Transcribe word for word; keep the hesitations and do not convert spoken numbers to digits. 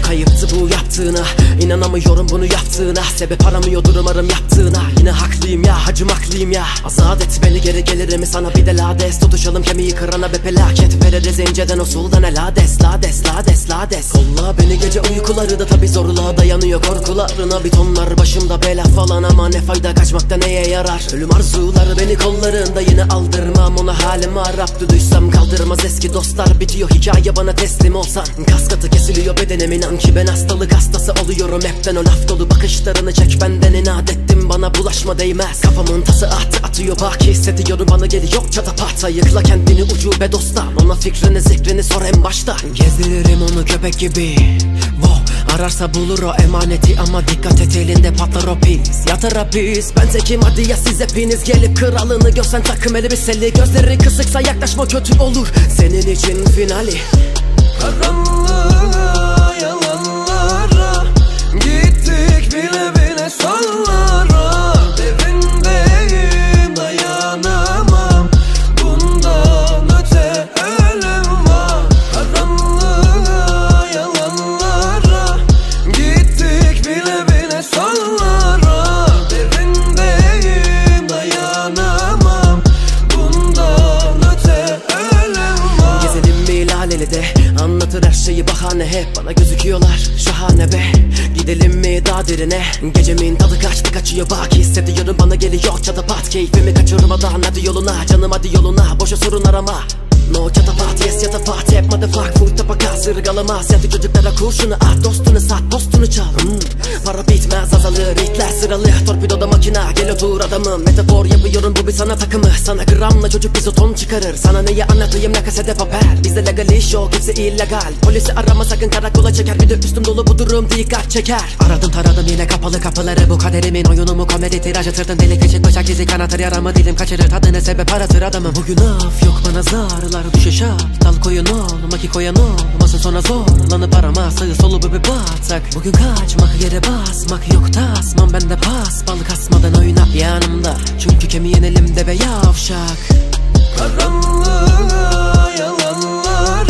kayıptı bu yaptığına. İnanamıyorum bunu yaptığına. Sebep aramıyordur umarım yaptığına. Yine haklıyım ya, acımaklıyım ya. Azat et beni, geri gelirim sana bir de lades. Tutuşalım kemiği kırana be felaket. Veririz inceden usuldan el lades. Lades, lades, lades. Kolla beni gece uykuları da tabi zorla dayanıyor korkularına. Bir tonlar başımda bela falan ama ne fayda, kaçmakta neye yarar? Ölüm arzuları beni kollarında, yine aldırmam ona halime. Arap duysam kaldırmaz eski dostlar. Bitiyor hikaye bana teslim olsan. Kaskatı kesiliyor bedenim, inan ki ben hastalık hastası oluyorum hepten. O laf dolu bakışlarını çek benden, inat ettim bana bulaşma değmez. Kafamın tası attı atıyor baki, hissediyorum bana geliyor çatapat. Ayıkla kendini ucube dosttan, ona fikrini zikrini sor en başta. Gezdiririm onu köpek gibi, wow. Ararsa bulur o emaneti ama dikkat et elinde patlar o pis. Yatır hapis, ben tekim hadi ya siz hepiniz. Gelip kralını görsen takım elbiseli. Gözleri kısıksa yaklaşma kötü olur senin için finali. Karanlığa, yalanlara gittik bile bile sonlara. Derindeyim, dayanamam, bundan öte ölüm var. Karanlığa, yalanlara gittik bile bile sonlara. Derindeyim, dayanamam, bundan öte ölüm var. Gezelim bir laleli de anlatır her şeyi bahane, hep bana gözüküyorlar şahane be. Gidelim mi daha derine, gecemin tadı kaçtı kaçıyor bak. Hissediyorum bana geliyor çatapat, keyfimi kaçırmadan hadi yoluna. Canım hadi yoluna, boşa sorun arama. No çatapat, yes yatapat, hep motherfuck full tabaka sırgalamaz. Yadı çocuklara kurşunu at, dostunu sat, postunu çal. hmm. Para bitmez azalır, itler sıralı, torpidoda makina, gel otur adamım. Metafor yapıyorum bu bir sanat akımı, sana gramla çocuk izoton çıkarır. Sana neyi anlatayım la kasede papel, bizde legal iş yok hepsi illegal. Polisi arama sakın, karakola çeker, bir de üstüm dolu bu durum dikkat çeker. Aradım taradım yine kapalı kapıları, bu kaderimin oyunu mu komedi tirajı. Tırtın delik deşik bıçak izi kanatır yaramı, dilim kaçırır tadını sebep aratır adamım. Bugün af yok bana zarlar, düşe şaptal koyun olma ki koyan olmasın sonra zorlanıp arama. Sağı solu bir batak, bugün kaçmak yere basmak yok tasmam. Ben de pas bal kasmadan oyna yanımda, çünkü kemiğin elimde be yavşak. Karanlığa, yalanlara